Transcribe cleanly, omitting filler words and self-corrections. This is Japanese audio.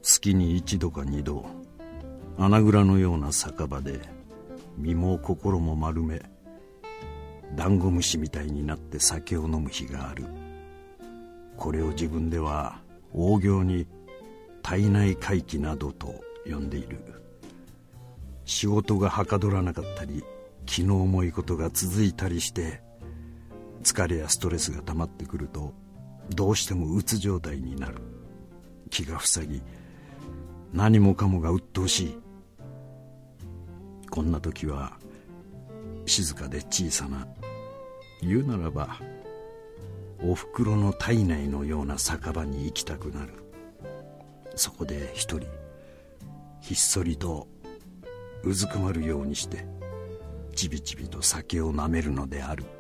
月に一度か二度、穴蔵のような酒場で身も心も丸め、ダンゴムシみたいになって酒を飲む日がある。これを自分では大行に体内回帰などと呼んでいる。仕事がはかどらなかったり、気の重いことが続いたりして、疲れやストレスが溜まってくると、どうしてもうつ状態になる。気が塞ぎ、何もかもが鬱陶しい。こんな時は静かで小さな、言うならばおふくろの体内のような酒場に行きたくなる。そこで一人ひっそりとうずくまるようにしてちびちびと酒をなめるのである。